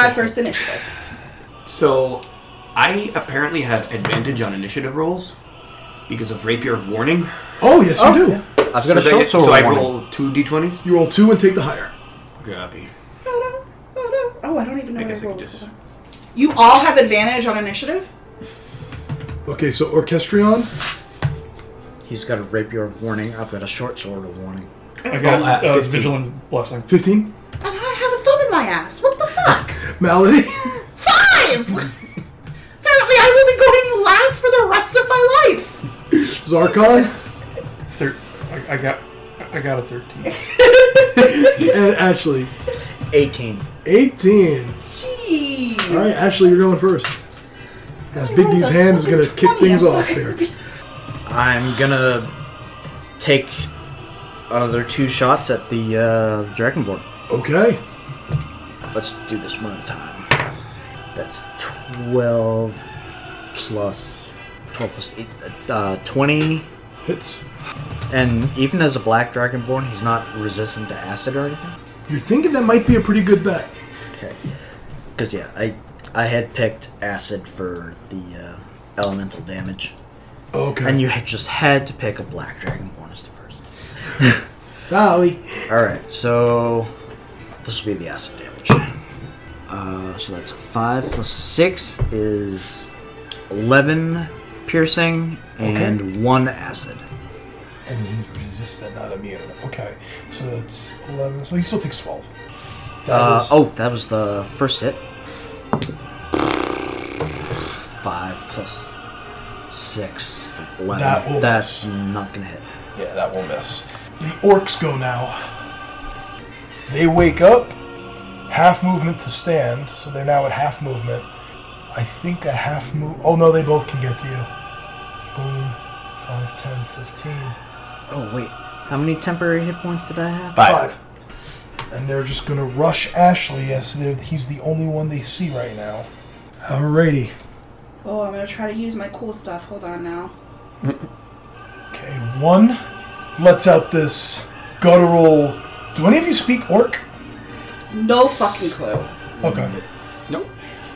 got first initiative. So, I apparently have advantage on initiative rolls because of Rapier of Warning. Oh, yes, you do. Yeah. I've got a short So sword I warning. roll 2 d20s? You roll 2 and take the higher. Copy. Oh, I don't even know I what I guess I rolled. could just... You all have advantage on initiative? Okay, so Orchestrion. He's got a rapier of warning. I've got a short sword of warning. I got 15. Vigilant Blessing. 15. And I have a thumb in my ass. What the fuck? Malady. 5! Apparently I will be going last for the rest of my life. Zarkon. I got a 13. And Ashley. 18. 18. Jeez. All right, Ashley, you're going first. As Big D's hand is going to kick things off here. I'm gonna take another 2 shots at the Dragonborn. Okay. Let's do this one at a time. That's 12 plus 8, 20. Hits. And even as a black Dragonborn, he's not resistant to acid or anything? You're thinking that might be a pretty good bet. Okay. Because, yeah, I had picked acid for the elemental damage. Okay. And you just had to pick a black Dragonborn as the first. Sorry. Alright, so this will be the acid damage. So that's 5 plus 6 is 11 piercing and 1 acid. And he's resistant, not immune. Okay. So that's 11. So he still takes 12. That was the first hit. 5 plus 6, 11. That will That's miss. not gonna hit. Yeah, that will miss. The orcs go now. They wake up. Half movement to stand. So they're now at half movement. I think at half move... Oh, no, they both can get to you. Boom. 5, 10, 15. Oh, wait. How many temporary hit points did I have? 5. And they're just going to rush Ashley. Yes, he's the only one they see right now. Alrighty. Oh, I'm going to try to use my cool stuff. Hold on now. Okay, 1 lets out this guttural... Do any of you speak orc? No fucking clue. Okay. Nope.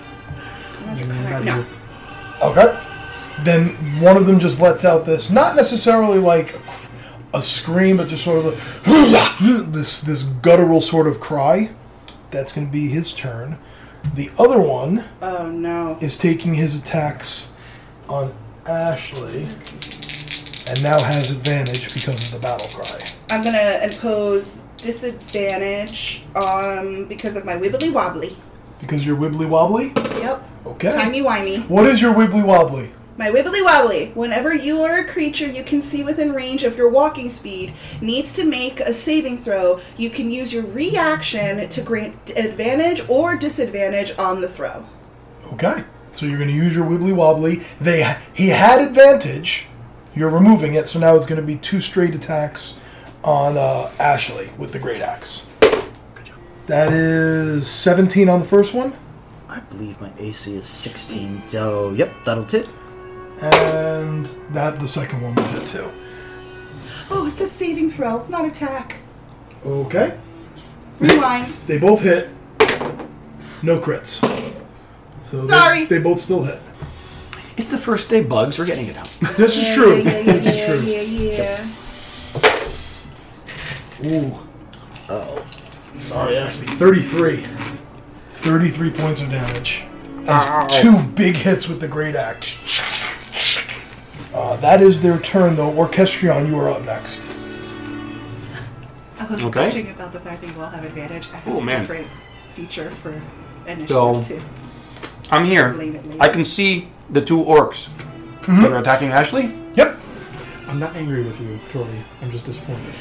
No. Okay. Then one of them just lets out this, not necessarily like a scream, but just sort of this guttural sort of cry. That's going to be his turn. The other one Oh, no. is taking his attacks on Ashley and now has advantage because of the battle cry. I'm going to impose disadvantage because of my wibbly wobbly. Because you're wibbly wobbly? Yep. Okay. Timey-wimey. What is your wibbly wobbly? My wibbly wobbly. Whenever you or a creature you can see within range of your walking speed needs to make a saving throw, you can use your reaction to grant advantage or disadvantage on the throw. Okay. So you're going to use your wibbly wobbly. He had advantage. You're removing it, so now it's going to be 2 straight attacks on Ashley with the great axe. Good job. That is 17 on the first one. I believe my AC is 16, so yep, that'll hit. And the second one will hit too. Oh, it says saving throw, not attack. Okay. Rewind. They both hit. No crits. So Sorry. They both still hit. It's the first day, Bugs. We're getting it out. This is true. Yeah, This is true. Yeah. Ooh. Oh. Sorry, Ashley. 33. 33 points of damage. As 2 big hits with the great axe. That is their turn, though. Orchestrion, you are up next. I was Okay. bitching about the fact that you all have advantage. I have Oh, a man. different feature for initiative, So- too. I'm here. Explain it later. I can see the 2 orcs that are attacking Ashley. Yep. I'm not angry with you, Tori. I'm just disappointed.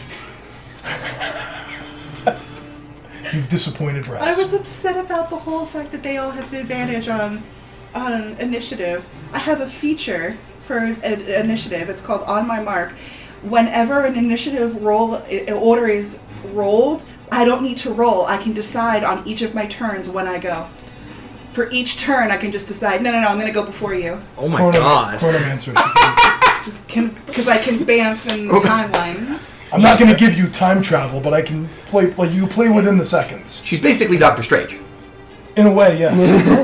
You've disappointed Raz. I was upset about the whole fact that they all have advantage on initiative. I have a feature for initiative. It's called On My Mark. Whenever an initiative order is rolled, I don't need to roll. I can decide on each of my turns when I go. For each turn, I can just decide, no, I'm going to go before you. Oh my god. Chronomancer. Because I can bamf and timeline. I'm not going to give you time travel, but I can play. Like you play within the seconds. She's basically Doctor Strange. In a way, yeah. Oh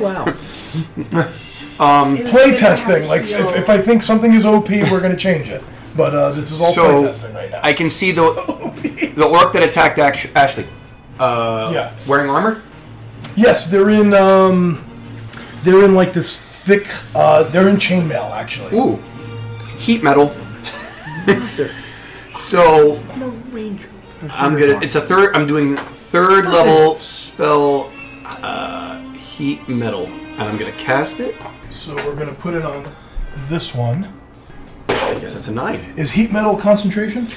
wow. Play testing. Like, if I think something is OP, we're going to change it. But this is all play testing right now. I can see the orc that attacked Ashley. Wearing armor? Yes, they're in like this thick. They're in chainmail, actually. Ooh, heat metal. So No ranger. I'm gonna. It's a third. I'm doing third level spell, heat metal, and I'm gonna cast it. So we're going to put it on this one. I guess that's a 9. Is heat metal concentration?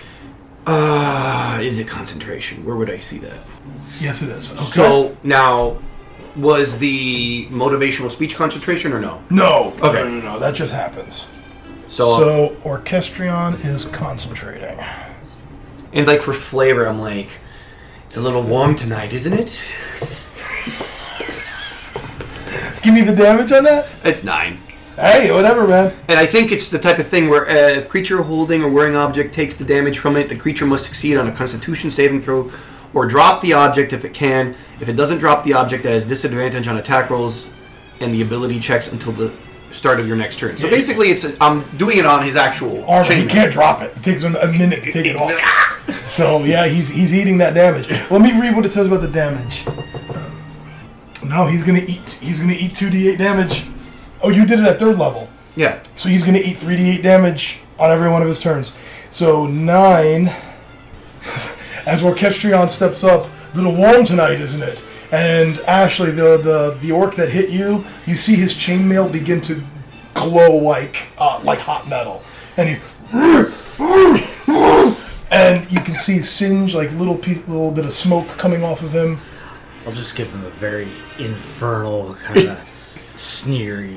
Is it concentration? Where would I see that? Yes, it is. Okay. So now, was the motivational speech concentration or no? No. Okay. No. That just happens. So Orchestrion is concentrating. and like for flavor, I'm like, it's a little warm tonight, isn't it? Give me the damage on that? It's 9. Hey, whatever, man. And I think it's the type of thing where if creature holding or wearing object takes the damage from it, the creature must succeed on a Constitution saving throw or drop the object if it can. If it doesn't drop the object, it has disadvantage on attack rolls and the ability checks until the start of your next turn. So basically, I'm doing it on his actual Armor, he chainmail. can't drop it. It takes him a minute to take it off. So, yeah, he's eating that damage. Let me read what it says about the damage. No, he's gonna eat 2d8 damage. Oh, you did it at 3rd level. Yeah. So he's gonna eat 3d8 damage on every one of his turns. So 9. As Orchestrion steps up, a little warm tonight, isn't it? And Ashley, the orc that hit you, you see his chainmail begin to glow like hot metal, and he and you can see singe like little bit of smoke coming off of him. I'll just give him a very infernal kind of sneery.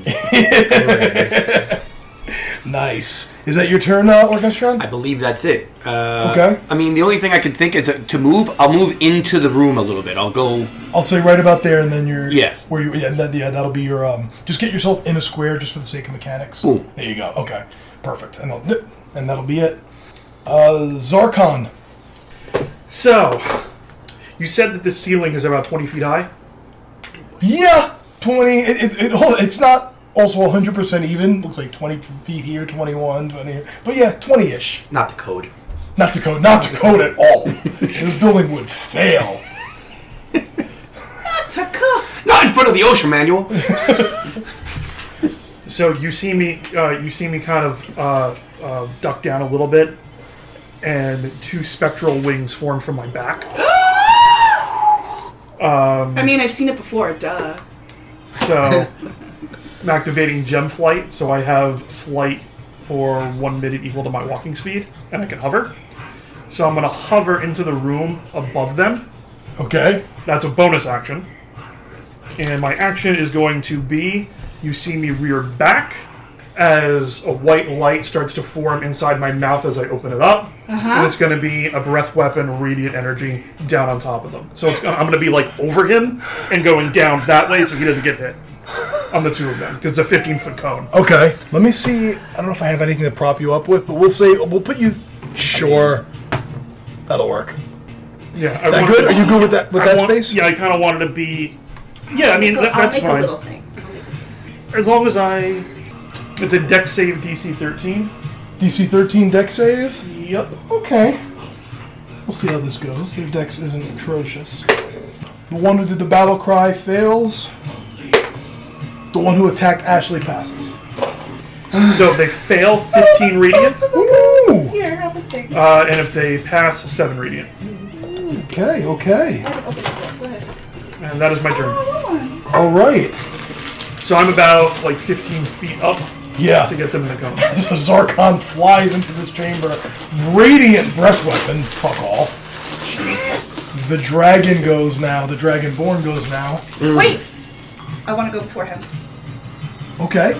Nice. Is that your turn, Orchestrion? I believe that's it. Okay. I mean, the only thing I could think is to move. I'll move into the room a little bit. I'll go. I'll say right about there, and then you're Yeah. where you and then that'll be your Just get yourself in a square, just for the sake of mechanics. Cool. There you go. Okay, perfect. And that'll be it. Zarkon. So, you said that the ceiling is about 20 feet high? Yeah, 20. It's not also 100% even. Looks like 20 feet here, 21, 20 here. But yeah, 20-ish. Not the code. Not to code at all. This building would fail. Not in front of the OSHA manual. So you see me kind of duck down a little bit, and 2 spectral wings form from my back. I mean, I've seen it before, duh. So I'm activating gem flight, so I have flight for 1 minute equal to my walking speed, and I can hover. So I'm going to hover into the room above them. Okay. That's a bonus action. And my action is going to be, you see me rear back as a white light starts to form inside my mouth as I open it up. And it's going to be a breath weapon, radiant energy, down on top of them. So I'm going to be like over him and going down that way so he doesn't get hit on the 2 of them, because it's a 15-foot cone. Okay. Let me see. I don't know if I have anything to prop you up with, but we'll put you. Sure. That'll work. Yeah. That good? Are you good with that space? Yeah, I kind of wanted to be... Yeah, I mean, I'll that's make fine. a little thing. As long as it's a dex save DC 13. DC 13 dex save? Yep. Okay. We'll see how this goes. Their dex isn't atrocious. The one who did the battle cry fails. The one who attacked Ashley passes. So if they fail, 15 radiant. Ooh! Here, have a thing. And if they pass, 7 radiant. Okay. Go ahead. And that is my turn. All right. So I'm about like 15 feet up Yeah. to get them in the cone. So Zarkon flies into this chamber. Radiant breath weapon. Fuck all. Jesus. The dragon goes now. The dragonborn goes now. Wait! I want to go before him. Okay.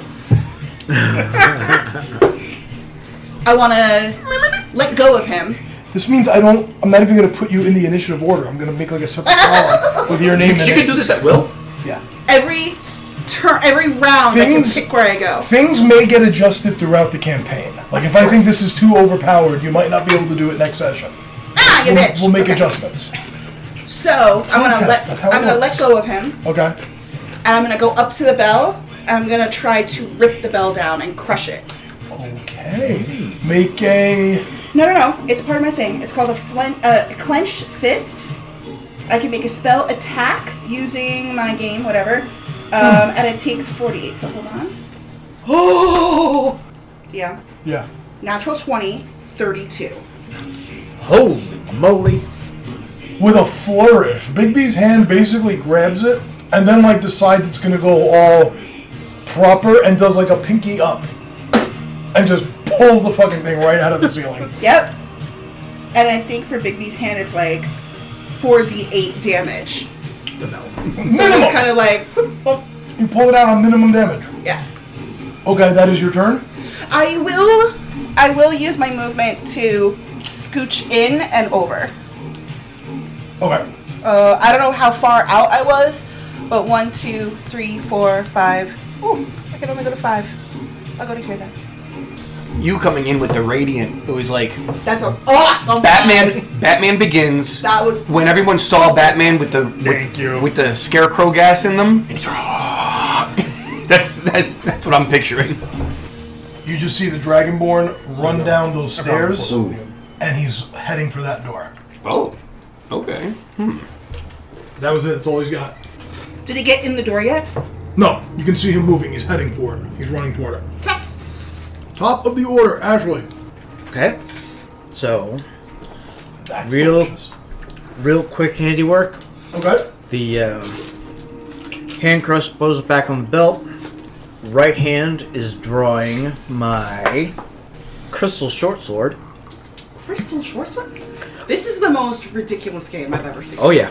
I want to let go of him. This means I'm not even going to put you in the initiative order. I'm going to make like a separate column with your name in You it. can do this at will. Yeah. Every round, I can pick where I go. Things may get adjusted throughout the campaign. Like if I think this is too overpowered, you might not be able to do it next session. Ah, you bitch! We'll make Okay. adjustments. So I'm gonna Test, that's how it let works. go of him, Okay. and I'm gonna go up to the bell. And I'm gonna try to rip the bell down and crush it. Okay. Make a. No. It's part of my thing. It's called a clenched fist. I can make a spell attack using my game, whatever, and it takes 48. So hold on. Oh, yeah. Yeah. Natural 20, 32. Holy moly! With a flourish, Bigby's hand basically grabs it and then like decides it's gonna go all proper and does like a pinky up and just pulls the fucking thing right out of the ceiling. Yep. And I think for Bigby's hand it's like 4d8 damage. So Minimum. it's kind of like, You pull it out on minimum damage. yeah. Okay, that is your turn. I will use my movement to scooch in and over. Okay. I don't know how far out I was, but 1, 2, 3, 4, 5. Oh, I can only go to 5. I'll go to here then. You coming in with the radiant, it was like That's an awesome. Batman Begins. That was When everyone saw Batman with the Thank you. with the scarecrow gas in them. And he's, that's what I'm picturing. You just see the Dragonborn run down those stairs and he's heading for that door. Oh, okay. That was it. That's all he's got. Did he get in the door yet? No, you can see him moving. He's heading for it. He's running toward it. Top of the order, Ashley. Okay. So, That's Real- delicious. real quick handiwork. Okay. The hand crossbow is back on the belt. Right hand is drawing my crystal short sword. Crystal short sword? This is the most ridiculous game I've ever seen. Oh yeah.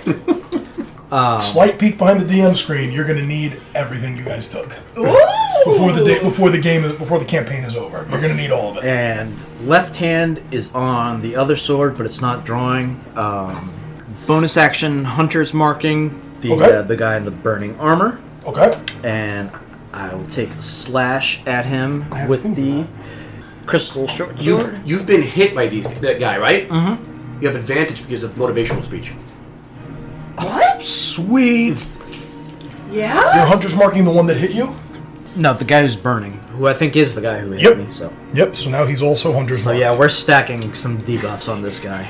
Slight peek behind the DM screen. You're going to need everything you guys took Ooh! before the campaign is over. You're going to need all of it. And left hand is on the other sword, but it's not drawing. Bonus action, hunter's marking Okay. the guy in the burning armor, Okay. and I will take a slash at him I have with a thing for the that. crystal short sword. You've been hit by that guy, right? Mm-hmm. You have advantage because of motivational speech. What? Sweet. Yeah? Your hunter's marking the one that hit you? No, the guy who's burning, who I think is the guy who hit Yep. me. So Yep, so now he's also hunter's So marked. yeah, we're stacking some debuffs on this guy.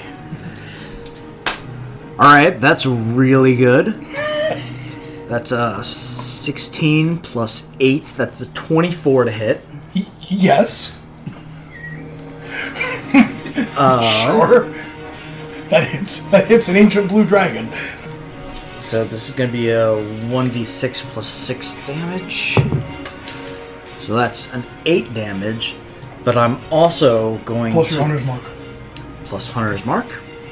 Alright, that's really good. That's a 16 plus 8. That's a 24 to hit. Yes. Sure. That hits an ancient blue dragon. So this is going to be a 1d6 plus 6 damage. So that's an 8 damage. But I'm also going Plus to... your hunter's mark. Plus Hunter's Mark.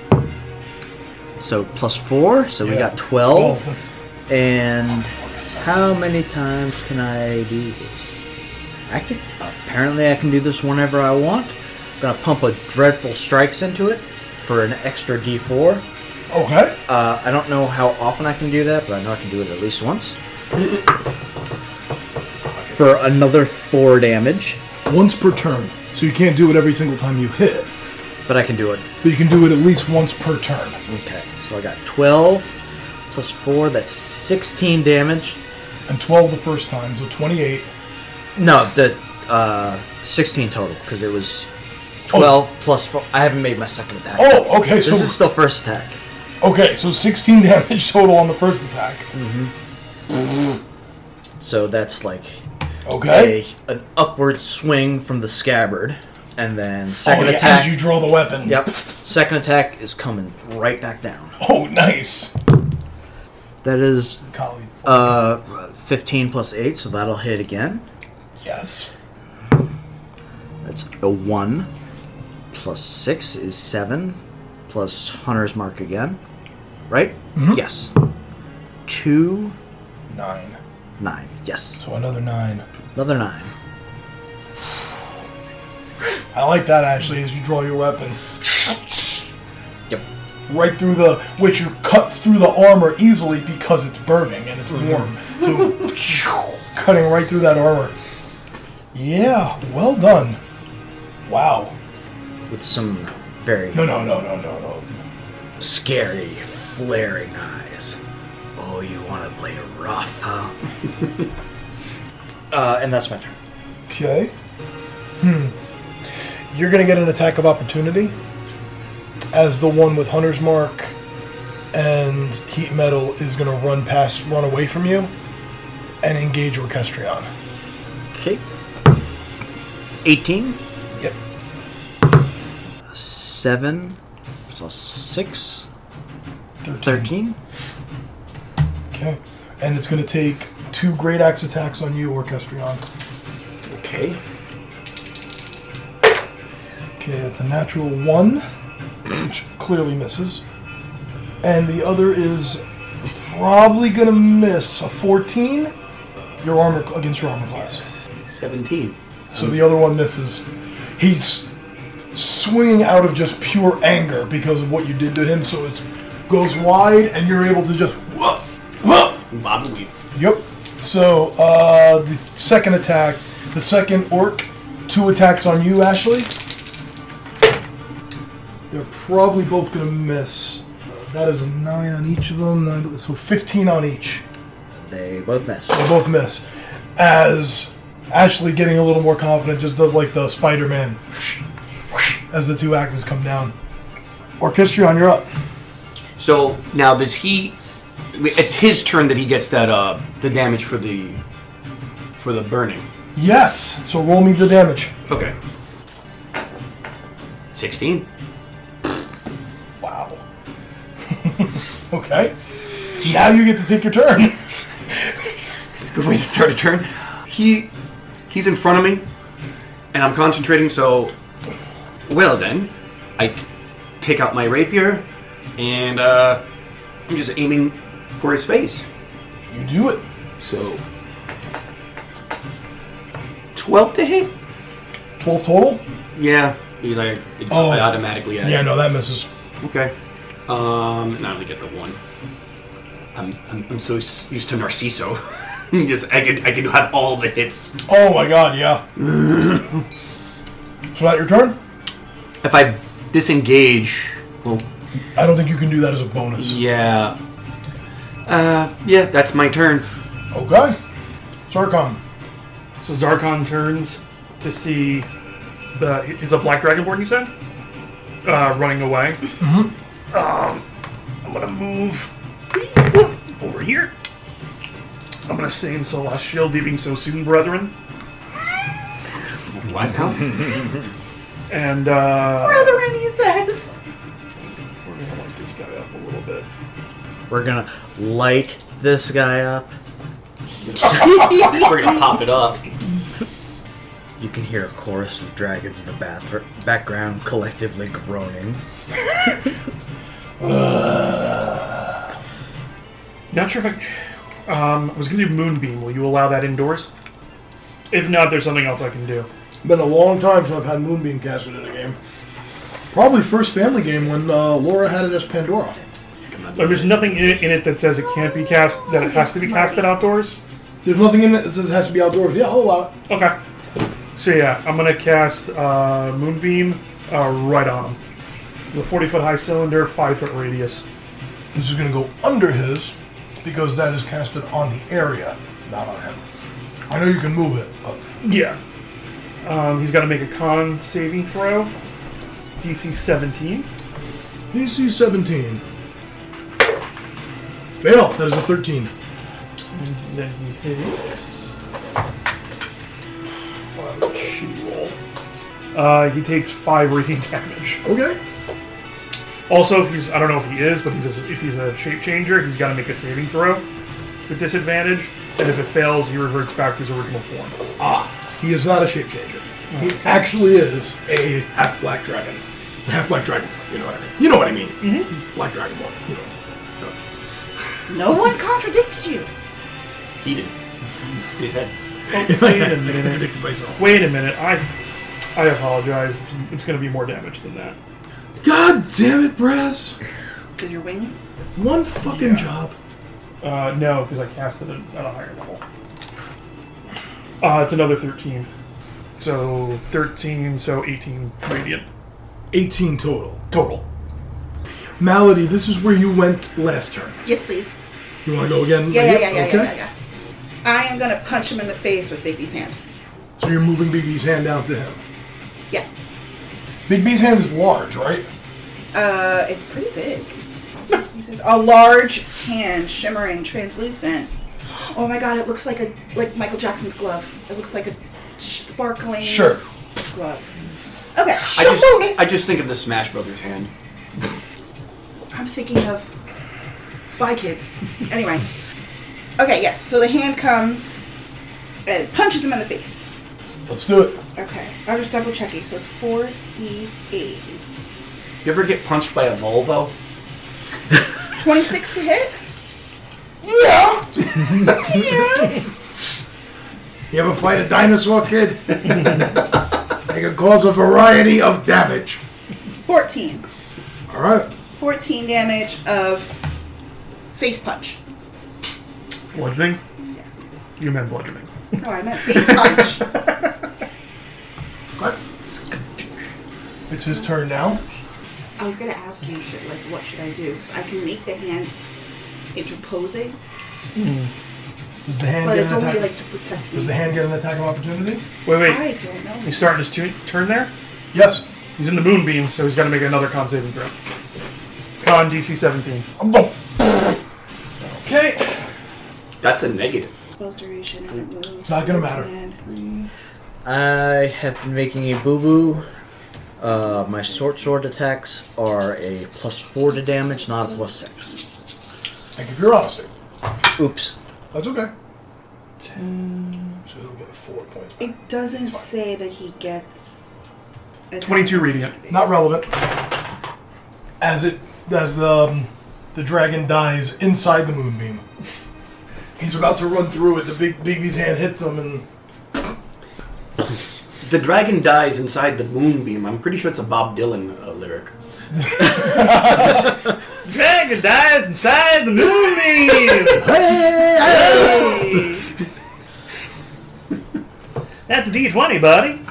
So plus 4. So we Yeah. got 12. That's And how many times can I do this? Apparently I can do this whenever I want. I'm gonna pump a Dreadful Strikes into it for an extra d4. okay. I don't know how often I can do that, but I know I can do it at least once. For another 4 damage. Once per turn. So you can't do it every single time you hit, But I can do it. but you can do it at least once per turn. Okay, so I got 12 plus 4, that's 16 damage. And 12 the first time, so 28. No, the 16 total, because it was 12 plus 4. I haven't made my second attack. Oh, okay, so This is still first attack. okay, so 16 damage total on the first attack. So that's like Okay. an upward swing from the scabbard. And then second Oh, yeah, attack. as you draw the weapon. Yep. Second attack is coming right back down. Oh, nice. That is Golly. 15 plus 8, so that'll hit again. Yes. That's a 1. Plus 6 is 7. Plus Hunter's Mark again. Right? Yes. 2, 9. 9. Yes. So another 9. Another 9. I like that, actually, as you draw your weapon. Yep. Right through which you cut through the armor easily because it's burning and it's warm. So, cutting right through that armor. Yeah, well done. Wow. With some very No. scary glaring eyes. Oh, you want to play rough, huh? And that's my turn. Okay. You're going to get an attack of opportunity as the one with Hunter's Mark and Heat Metal is going to run away from you and engage Orchestrion. Okay. 18. Yep. 7 plus 6. 13. Okay. And it's going to take 2 Great Axe attacks on you, Orchestrion. Okay. Okay, that's a natural 1, which clearly misses. And the other is probably going to miss a 14 against your armor class. 17. So the other one misses. He's swinging out of just pure anger because of what you did to him, so it goes wide, and you're able to just... Bob and weave. Yep. So, the second attack, the second orc, 2 attacks on you, Ashley. They're probably both going to miss. That is a 9 on each of them, so 15 on each. They both miss. They both miss. As Ashley, getting a little more confident, just does like the Spider-Man as the 2 axes come down. Orchestrion, you're up. So now does he? It's his turn that he gets that the damage for the burning. Yes. So roll me the damage. Okay. 16. Wow. Okay. Now you get to take your turn. It's a good way to start a turn. He's in front of me, and I'm concentrating. So, well then, I take out my rapier, and I'm just aiming for his face. You do it. So, 12 to hit. 12 total? Yeah, because I automatically. Yeah, no, that misses. Okay. And I only get the 1. I'm so used to Narciso. I can have all the hits. Oh my god, yeah. So that your turn? If I disengage, well, I don't think you can do that as a bonus. yeah. Yeah, that's my turn. Okay. Sarkon. So Zarkon turns to see is a black dragonborn, you said? Running away. Mm-hmm. I'm gonna move over here. I'm gonna say in Celestial, leaving so soon, brethren. What now? And Brethren, he says. we're gonna light this guy up a little bit. We're gonna light this guy up. We're gonna pop it off. You can hear a chorus of dragons in the background collectively groaning. Not sure if I was gonna do Moonbeam. Will you allow that indoors? If not, there's something else I can do. Been a long time since I've had Moonbeam casted in a game. Probably first family game when Laura had it as Pandora. There's nothing in it that says it can't be cast, that it has to be casted outdoors? There's nothing in it that says it has to be outdoors. Yeah, I'll allow it. Okay. So yeah, I'm gonna cast Moonbeam right on him. This is a 40-foot high cylinder, 5-foot radius. This is going to go under his because that is casted on the area, not on him. I know you can move it, but... Yeah. He's got to make a con saving throw. DC 17. DC 17. Fail. That is a 13. And then he takes... Well, that was a shitty roll. He takes 5 radiant damage. Okay. Also, I don't know if he is, but if he's a shape changer, he's got to make a saving throw with disadvantage. And if it fails, he reverts back to his original form. He is not a shape changer. He actually is a half black dragon. Half black dragon. You know what I mean? You know what I mean. Mm-hmm. He's black dragon one. You know. So. No one contradicted you. He did. He said. Wait a I minute. contradicted myself. Wait a minute. I apologize. It's going to be more damage than that. God damn it, Braz! Did your wings? One fucking job. No, because I cast it at a higher level. It's another 13. So 13, so 18 radiant. 18 total. Total. Malady, this is where you went last turn. Yes, please. You want to go again? Yeah. Okay. I am gonna punch him in the face with Big B's hand. So you're moving Big B's hand down to him. Yeah. Big B's hand is large, right? It's pretty big. He says, a large hand, shimmering, translucent. Oh my god, it looks like Michael Jackson's glove. It looks like a sparkling glove. Okay. I just think of the Smash Brothers hand. I'm thinking of Spy Kids. Anyway. Okay, yes. So the hand comes and punches him in the face. Let's do it. Okay. I'm just double checking. So it's 4d8. You ever get punched by a Volvo? 26 to hit? Yeah! Yeah. You ever fight a dinosaur, kid? They can cause a variety of damage. 14. Alright. 14 damage of face punch. Bludgeoning? Yes. You meant bludgeoning. No, I meant face punch. What? It's his turn now. I was gonna ask you, what should I do? Because I can make the hand interposing, Does the hand but get it's an only attack? to protect me. Does the hand get an attack of opportunity? Wait. I don't know. He's starting his turn there? Yes. He's in the moonbeam, so he's got to make another con saving throw. Con DC 17. Okay. That's a negative. Spell's duration and it moves. It's not gonna matter. And I have been making a boo-boo. My short sword attacks are a +4 to damage, not a +6. Thank you for your honesty. Oops. That's okay. 10. So he'll get 4 points back. it doesn't say that he gets 22 radiant. Not relevant. As the dragon dies inside the moonbeam. He's about to run through it. The Big B's hand hits him, and The dragon dies inside the moonbeam. I'm pretty sure it's a Bob Dylan lyric. Dragon dies inside the moonbeam! hey! That's a D20, buddy.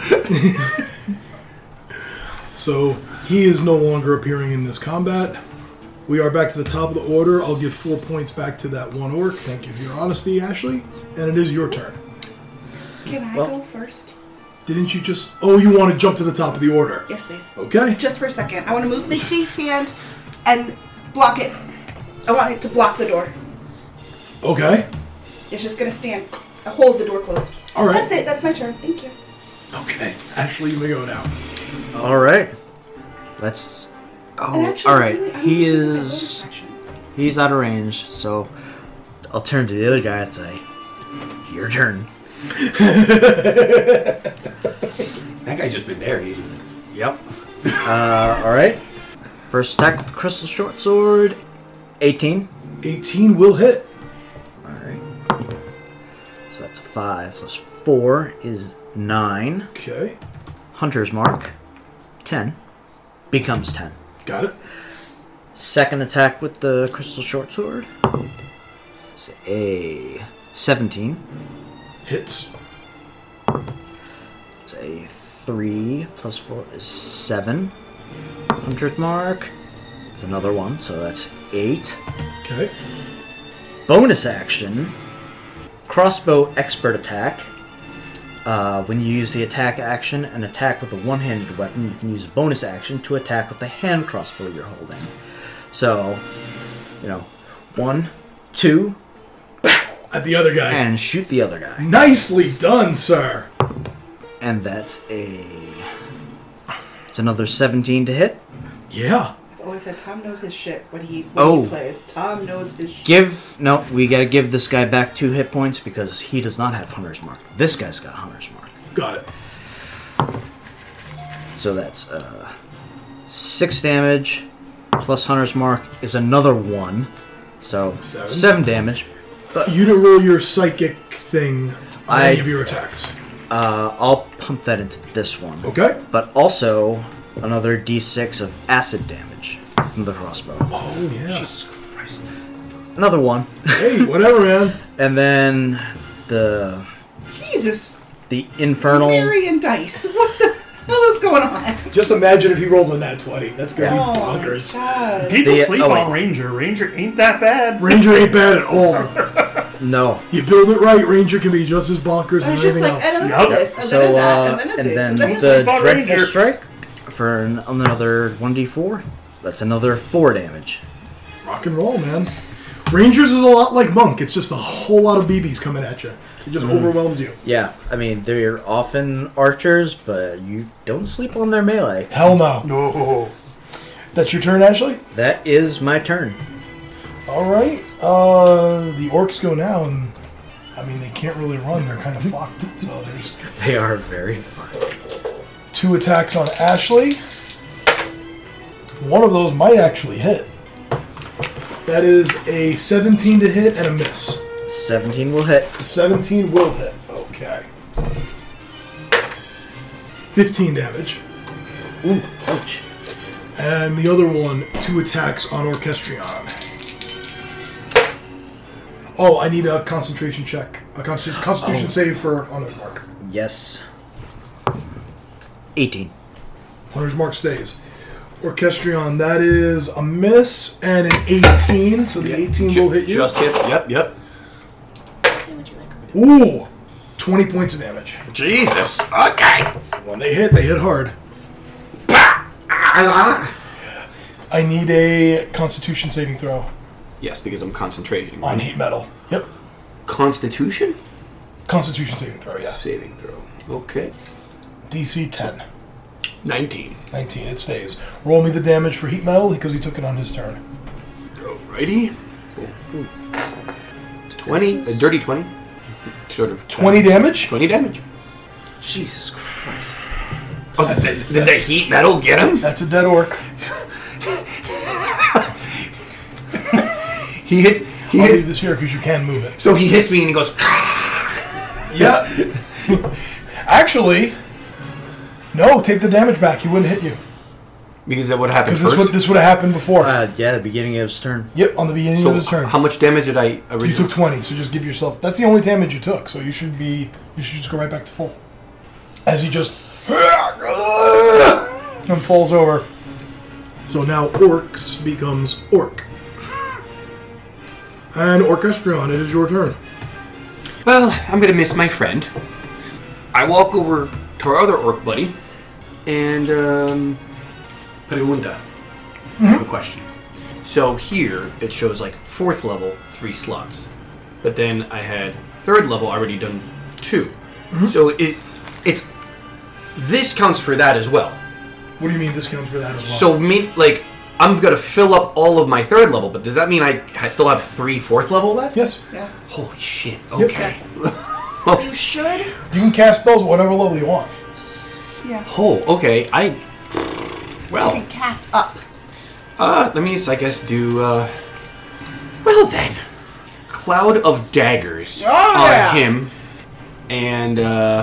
So he is no longer appearing in this combat. We are back to the top of the order. I'll give 4 points back to that one orc. Thank you for your honesty, Ashley. And it is your turn. Can I go first? Didn't you just... Oh, you want to jump to the top of the order? Yes, please. Okay. Just for a second. I want to move Big B's hand and block it. I want it to block the door. Okay. It's just going to stand. Hold the door closed. All right. That's it. That's my turn. Thank you. Okay. Ashley, you may go now. All right. Let's. And Oh, actually, all right. I'm He using my is. bonus actions. He's out of range, so I'll turn to the other guy and say, "Your turn." That guy's just been there. Yep. All right. First attack with the crystal short sword. 18. 18 will hit. All right. So that's a 5 plus 4 is 9. Okay. Hunter's mark. 10. Becomes 10. Got it. Second attack with the crystal short sword. It's a 17. Hits. It's a 3 plus 4 is 7. Hunter's mark. It's another one, so that's 8. Okay. Bonus action. Crossbow expert attack. When you use the attack action and attack with a one-handed weapon, you can use a bonus action to attack with the hand crossbow you're holding. So, 1, 2, At the other guy. and shoot the other guy. Nicely done, sir. And that's it's another 17 to hit. Yeah. I've always said Tom knows his shit when he Oh. plays. Tom knows his shit. We gotta give this guy back 2 hit points because he does not have Hunter's Mark. This guy's got Hunter's Mark. Got it. So that's 6 damage plus Hunter's Mark is another 1. So 7 damage. You didn't roll your psychic thing on any of your attacks. I'll pump that into this one. Okay. But also another d6 of acid damage from the crossbow. Oh, yeah. Jesus Christ. Another 1. Hey, whatever, man. And then the Jesus. infernal Mary and Dice. What the hell is going on? Just imagine if he rolls a nat 20. That's gonna Oh be my bonkers. god. People The- sleep oh, on wait. Ranger. Ranger ain't that bad. Ranger ain't bad at all. No. You build it right, Ranger can be just as bonkers I as was just anything like, else. and then Yup. this, and So, then that, and then and this, then and then the this. Sleep on Dreadful Ranger. Strike for another 1d4. That's another 4 damage. Rock and roll, man. Rangers is a lot like Monk. It's just a whole lot of BBs coming at you. It just overwhelms you. Yeah, I mean, they're often archers, but you don't sleep on their melee. Hell no. No. That's your turn, Ashley? That is my turn. Alright. The orcs go now, and I mean, they can't really run. They're kind of fucked. So there's They are very fun. 2 attacks on Ashley. One of those might actually hit. That is a 17 to hit and a miss. 17 will hit. The 17 will hit. Okay. 15 damage. Ooh, ouch. And the other one, 2 attacks on Orchestrion. Oh, I need a concentration check. A constitution save for Hunter's Mark. Yes. 18. Hunter's Mark stays. Orchestrion, that is a miss and an 18. So the 18 will hit you. Just hits. Yep. Ooh! 20 points of damage. Jesus. Okay. When they hit hard. I need a constitution saving throw Yes, because I'm concentrating. on heat metal. Yep. Constitution? Constitution saving throw, yeah. Saving throw. Okay. DC 10. 19. 19, it stays. Roll me the damage for heat metal because he took it on his turn. Alrighty. 20. A dirty 20. Sort of 20 damage? 20 damage. Jesus Christ. Oh, did the heat metal get him? That's a dead orc. He hits. I'll leave this here because you can move it. So he hits me and he goes. Yeah. Actually, no, take the damage back. He wouldn't hit you. Because that would happen Because first. this would have happened before. Yeah, the beginning of his turn. Yep, on the beginning So of his turn. how much damage did I originally? You took 20, so just give yourself... That's the only damage you took, so you should just go right back to full. As he just... and falls over. So now Orcs becomes Orc. And Orchestrion, it is your turn. Well, I'm gonna miss my friend. I walk over to our other orc buddy, and Pregunta. I have a question. So here it shows like 4th level 3 slots, but then I had 3rd level already done 2. So it's this counts for that as well. What do you mean this counts for that as well? So I'm gonna fill up all of my 3rd level, but does that mean I still have 3 4th level left? Yes. Yeah. Holy shit! Okay. You should. You can cast spells at whatever level you want. Yeah. Oh, okay. You can cast up. Let me just, I guess, do, well then. Cloud of Daggers on him. And,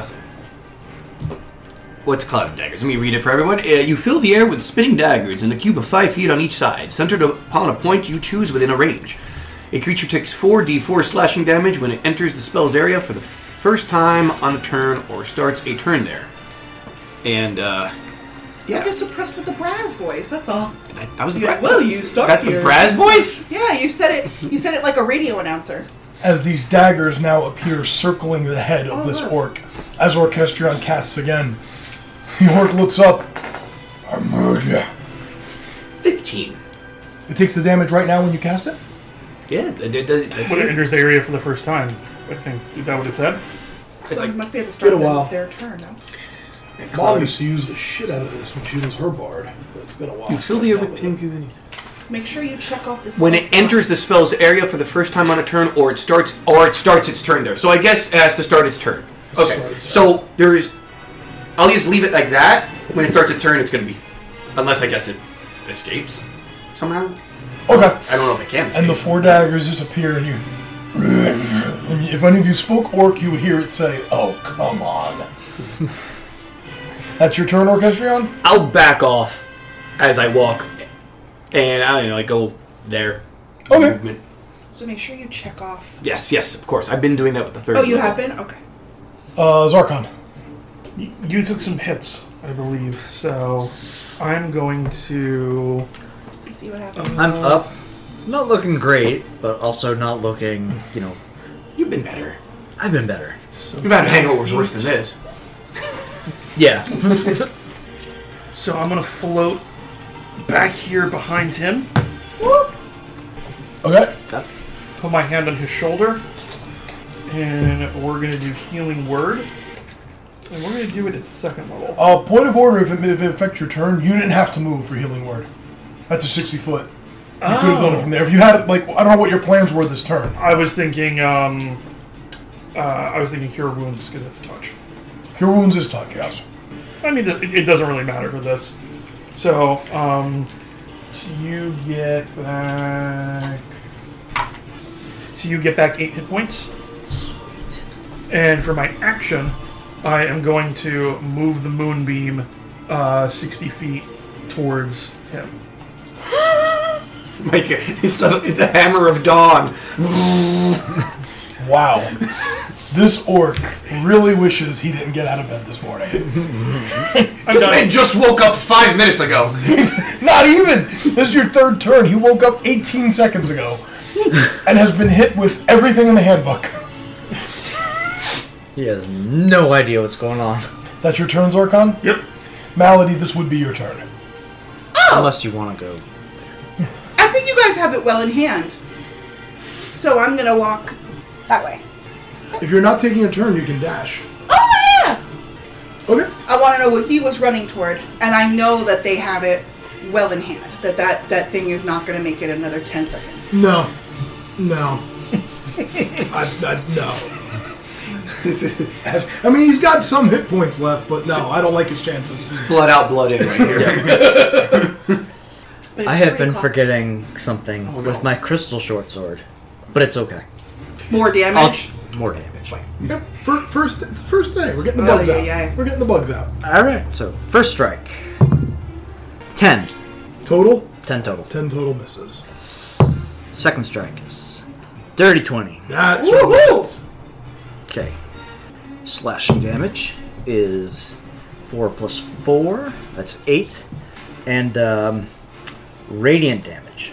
what's Cloud of Daggers? Let me read it for everyone. You fill the air with spinning daggers in a cube of 5 feet on each side, centered upon a point you choose within a range. A creature takes 4d4 slashing damage when it enters the spell's area for the first time on a turn or starts a turn there. And, I'm yeah. just impressed with the Braz voice. That's all. That was the Yeah, well, you start That's here. the Braz voice? Yeah, you said it. You said it like a radio announcer. As these daggers now appear circling the head of this look. orc. As Orchestrion casts again. The orc looks up. I murder you. 15. It takes the damage right now when you cast it? Yeah, that's When it it. enters the area for the first time, I think. Is that what it said? So like- it must be at the start been a of while. their turn, no? Mom used to use the shit out of this when she was her bard, but it's been a while. You fill the air with pink. Make sure you check off this. When it enters the spell's area for the first time on a turn, or it starts its turn there. So I guess it has to start its turn. Start Okay. its So I'll just leave it like that. When it starts its turn, it's gonna be, unless I guess it escapes somehow. Okay. I don't know if it can. Escape. And the 4 daggers disappear, and you. And if any of you spoke orc, you would hear it say, "Oh, come on." That's your turn, Orchestrion? I'll back off as I walk, and I don't know, I go there. Okay. Movement. So make sure you check off. Yes, of course. I've been doing that with the 3rd. Oh, you level. have been? Okay. Zarkon. You took some hits. I believe. So I'm going to... To see what happens. I'm up. Not looking great, but also not looking, You've been better. I've been better. You've had hangovers worse than this. Yeah. So I'm going to float back here behind him. Okay. Put my hand on his shoulder. And we're going to do Healing Word. And we're going to do it at second level. Point of order, if it affects your turn, you didn't have to move for Healing Word. That's a 60 foot. You could have done it from there. If you had, I don't know what your plans were this turn. I was thinking, Cure Wounds, because it's touch. Cure Wounds is touch, yes. I mean, it doesn't really matter for this. So, you get back... So you get back 8 hit points. Sweet. And for my action, I am going to move the Moonbeam 60 feet towards him. Mike, it's the Hammer of Dawn. Wow. This orc really wishes he didn't get out of bed this morning. This man just woke up 5 minutes ago. Not even! This is your third turn. He woke up 18 seconds ago and has been hit with everything in the handbook. He has no idea what's going on. That's your turn, Zorkon? Yep. Malady, this would be your turn. Unless you want to go. I think you guys have it well in hand. So I'm gonna walk that way. If you're not taking a turn, you can dash. Oh yeah! Okay. I want to know what he was running toward, and I know that they have it well in hand. That thing is not gonna make it another 10 seconds. No. No. No. I mean, he's got some hit points left, but no, I don't like his chances. Blood out, blood in right here. But I it's have 3 been o'clock. forgetting something with my crystal short sword, but it's okay. More damage. More damage. Yep. It's the first day. We're getting the Oh, bugs yeah, out. yeah. We're getting the bugs out. All right. So first strike. 10. Total? 10 total. 10 total misses. Second strike is dirty 20. That's Woohoo! right. Okay. Slashing damage is 4 plus 4. That's 8. And radiant damage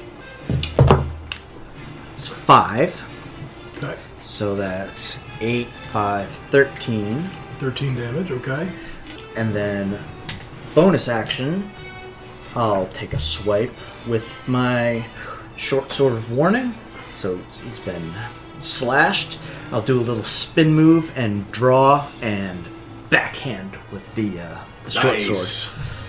is 5. Okay. So that's 8, 5, 13. 13 damage, okay. And then bonus action, I'll take a swipe with my short sword of warning. So it's been slashed. I'll do a little spin move and draw and backhand with the short sword.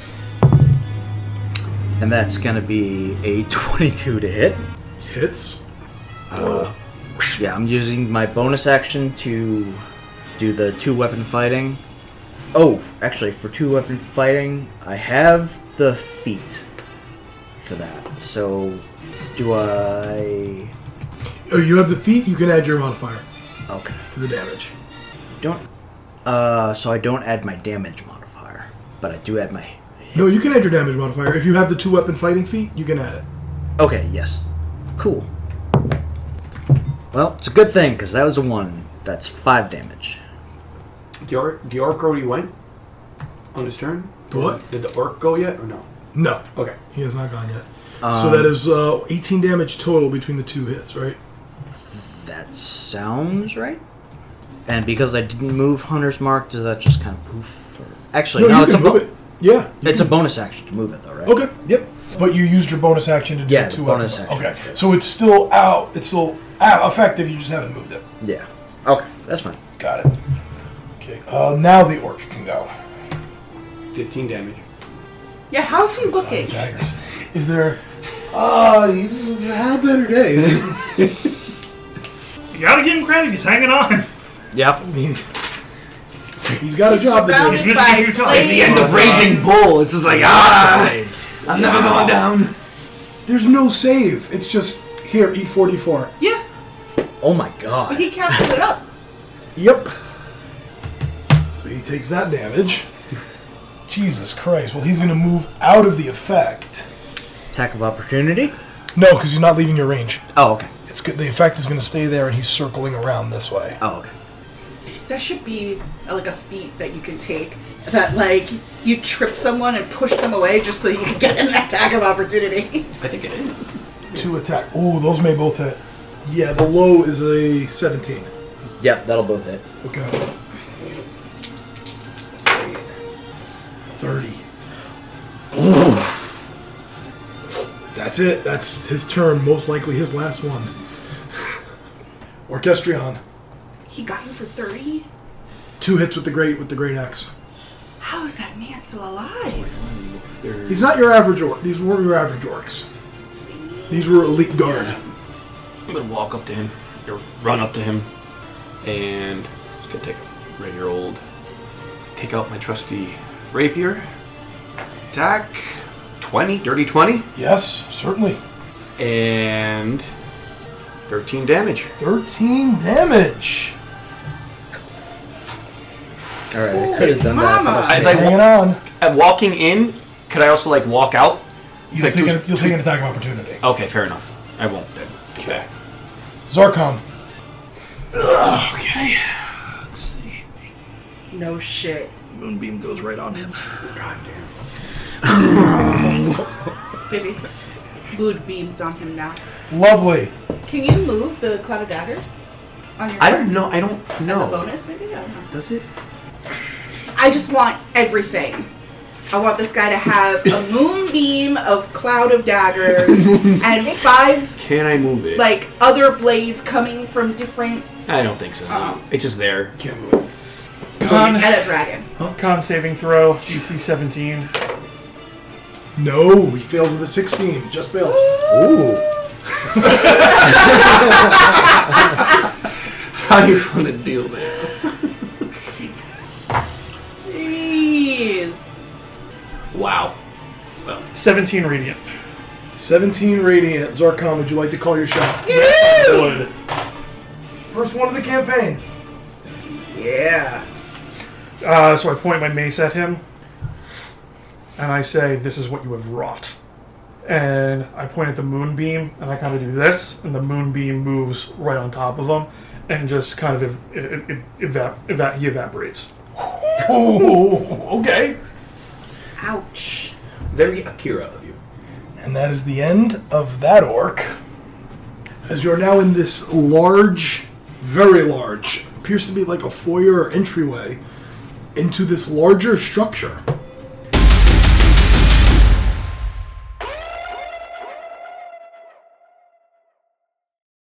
And that's going to be a 22 to hit. Hits. Yeah, I'm using my bonus action to do the 2-weapon fighting. Oh, actually, for 2-weapon fighting, I have the feat for that. So, do I... Oh, you have the feat, you can add your modifier Okay. to the damage. So I don't add my damage modifier, but I do add my... No, you can add your damage modifier. If you have the 2-weapon fighting feat, you can add it. Okay, yes. Cool. Well, it's a good thing, because that was a 1. That's 5 damage. The orc already went on his turn? What? Did the orc go yet or no? No. Okay. He has not gone yet. So that is 18 damage total between the 2 hits, right? That sounds right. And because I didn't move Hunter's Mark, does that just kind of poof? Or... Actually, no, you it's can move it. Yeah. It's a bonus action to move it, though, right? Okay, yep. But you used your bonus action to do Yeah, the the 2-weapon. bonus action. Okay, so it's still out. It's still effective, you just haven't moved it. Yeah. Okay, that's fine. Got it. Okay, now the orc can go. 15 damage. Yeah, how's he looking? Daggers. Is there... he's had better days. You gotta give him credit, he's hanging on. Yep. I mean, he's got a job to do. Surrounded He's by missing a few times. At the end of Raging Bull, it's just like, I'm never going down. There's no save. It's just, here, eat 44. Yeah, Oh my but god. he counted it up. Yep. So he takes that damage. Jesus Christ. Well, he's going to move out of the effect. Attack of opportunity? No, because he's not leaving your range. Oh, okay. It's good. The effect is going to stay there, and he's circling around this way. Oh, okay. That should be like a feat that you can take that, like, you trip someone and push them away just so you can get an attack of opportunity? I think it is. 2 attack. Oh, those may both hit. Yeah, the low is a 17. Yep, that'll both hit. Okay. 30. Oof. That's it. That's his turn. Most likely his last one. Orchestrion. He got you for 30? 2 hits with the great axe. How is that man still alive? He's not your average orc. These weren't your average orcs. These were elite guard. I'm gonna walk up to him, or run up to him, and just gonna take a regular old, take out my trusty rapier, attack, 20, dirty 20, Yes, certainly. and 13 damage. 13 damage. Alright, I could have done that. Mama. But As I Hanging on. At walking in, could I also like walk out? You'll take an attack of opportunity. Okay, fair enough. I won't then. Okay. Zarkon. Okay. Let's see. No shit. Moonbeam goes right on him. Baby. Mood beams on him now. Lovely. Can you move the Cloud of Daggers? On your I card? don't know. I don't As a know. bonus, maybe? I don't know. Does it? I just want everything. I want this guy to have a moonbeam of Cloud of Daggers and 5 Can I move it? like other blades coming from different I don't think so. It's just there. Can't move it. Con, and a dragon. con saving throw, DC 17. No, he fails with a 16. Just fails. Ooh. How are you going to deal this? Jeez. Wow. Well, 17 radiant. 17 radiant. Zarkon, would you like to call your shot? Wood. First one of the campaign. Yeah. So I point my mace at him, and I say, "This is what you have wrought." And I point at the moonbeam, and I kind of do this, and the moonbeam moves right on top of him, and just kind of he evaporates. Oh, okay. Ouch. very Akira of you. And that is the end of that orc. As you're now in this large, very large, appears to be like a foyer or entryway into this larger structure.